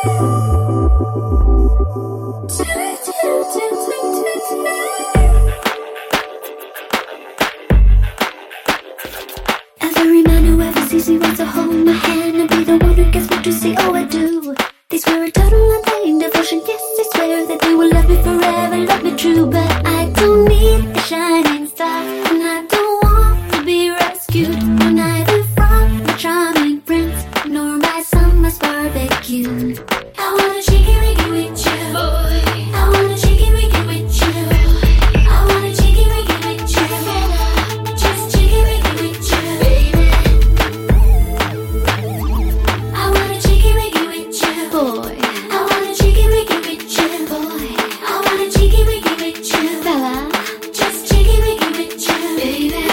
Every man who ever sees me wants to hold my hand and be the one who gets what you see. Oh, I do. They swear a total undying devotion. Yes, they swear that they will love me forever, love me true. But I don't need a shining star, and I don't want to be rescued. I'm neither from my charming prince nor my summer's barbecue. I want a chicken wiggy with you, boy. I want a chicken wiggy with you. I want a chicken wiggy with you. Just chicken wiggy with you, baby. I want a chicken wiggy with you, boy. I want a chicken wiggy with you, boy. I want a chicken wiggy with you, fella. Just chicken wiggy with you, baby.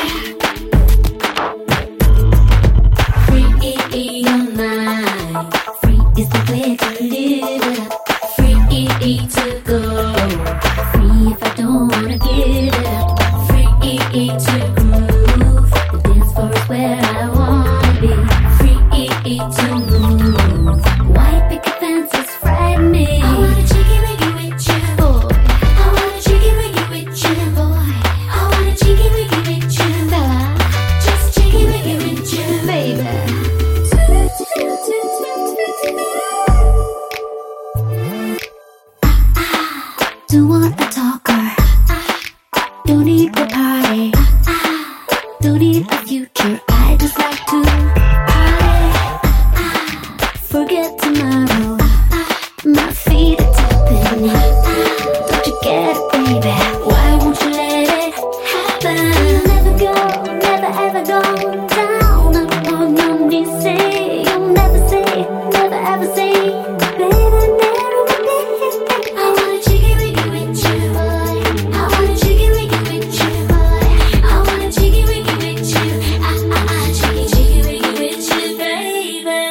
Free your mind. Free is the way to live it up. Free to go. Free if I don't wanna give it up. Free to groove. The dance floor is where I wanna be. Free to move. White picket fences frighten me. I want a chicken wiggy with you, boy. I want a chicken wiggy with you, boy. I want a chicken wiggy with you, fella. Just chicken wiggy with you, baby. Don't want a talker. Don't need the party. Don't need a future. I just like to party. Forget tomorrow. My feet are tapping. Don't you get it, baby? Why won't you let it happen? Never go, never ever go down on your knees. Say you'll never say, never ever say, baby, never again. I want a chicken wiggy with you, boy. I want a chicken wiggy with you, boy. I want a chicken wiggy with you. Chicken wiggy with you, baby.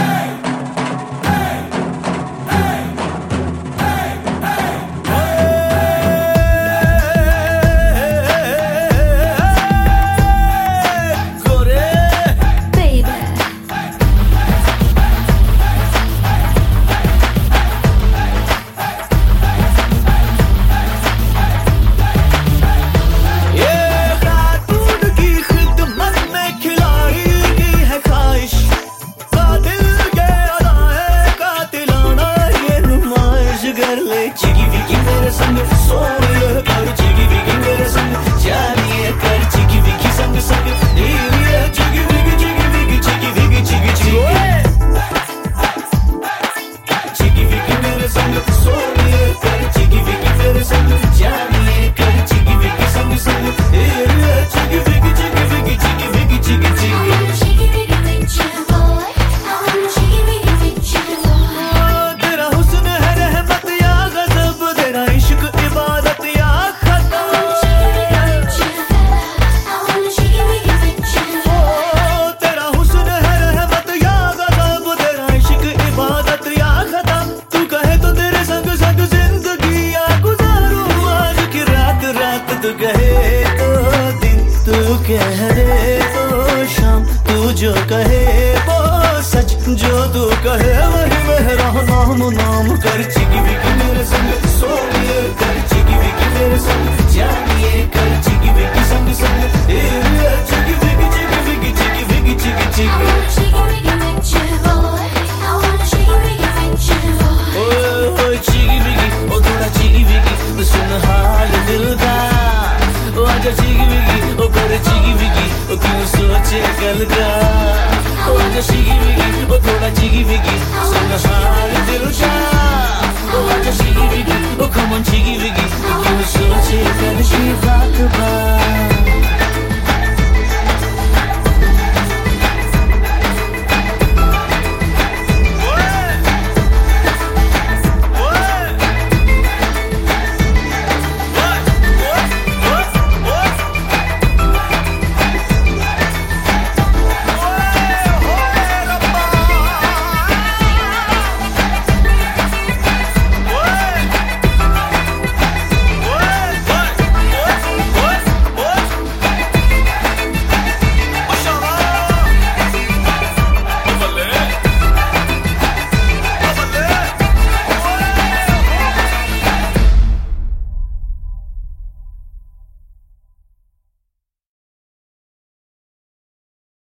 Baby. ये खातून की खिदमत में खिलाड़ी की है ख्वाहिश, कातिल के अदाए कातिलाना ये नुमाइश कर ले। चिगी विगी मेरे संग सोनिए कर, चिगी विगी मेरे संग जानिए कर, चिगी विगी संग संग नीलिए Chigi विगी Chigi विगी Chigi विगी Chigi Chigi Chigi विगी मेरे संग सोनिए कर, चिगी विगी मेरे संग जानिए कर, चिगी विगी संग संग नीलिए Chigi विगी Chigi विगी Chigi विगी Chigi I Chigi. want a chicken wiggy with you, boy. I want a chicken wiggy with you, boy. तेरा हुस्न है रहमत या गज़ब, तेरा इश्क इबादत या खता। तेरा हुस्न है रहमत या गज़ब, तेरा इश्क इबादत या खता। तू कहे तो तेरे संग संग जिंदगी या गुजारूं आज की रात रात, तू कहे तो दिन, तू कहे तो शाम, तू जो कहे वो सच, जो तू कहे वही मेरा नाम नाम कर। चिगी विगी मेरे संग सोनिए कर, चिगी विगी मेरे संग